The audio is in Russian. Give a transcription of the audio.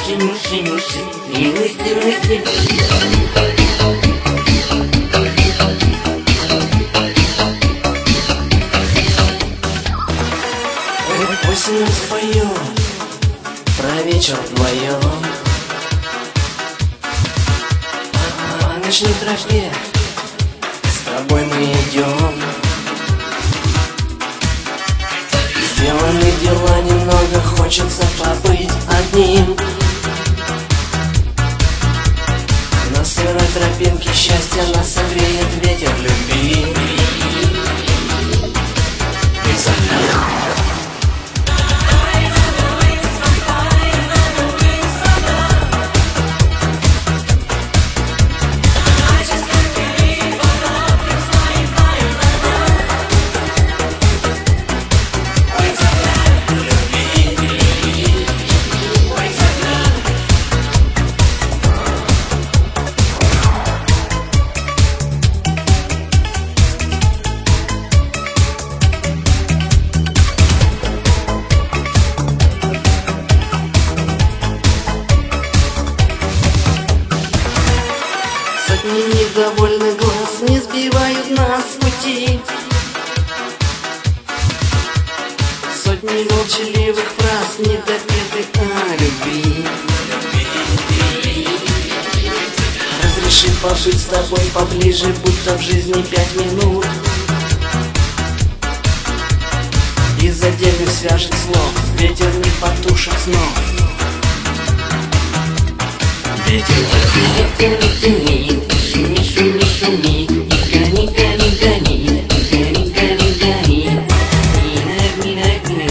мыши, милости. Осенью спою про вечер вдвоем по ночной тропе с тобой мы идем. Сделаны дела немного, хочется побыть одним. На сырой тропинке счастья нас согреет ветер любви. Без огня. Сотни недовольных глаз не сбивают нас с пути. Сотни молчаливых фраз недопетых о любви. Разреши побыть с тобой поближе, будто в жизни 5 минут. Из отдельных свяжет слов ветер не потушит снов. Ветер тяни, шуми, шуми, шуми, и гони, гони, гони, гони, гони, гони.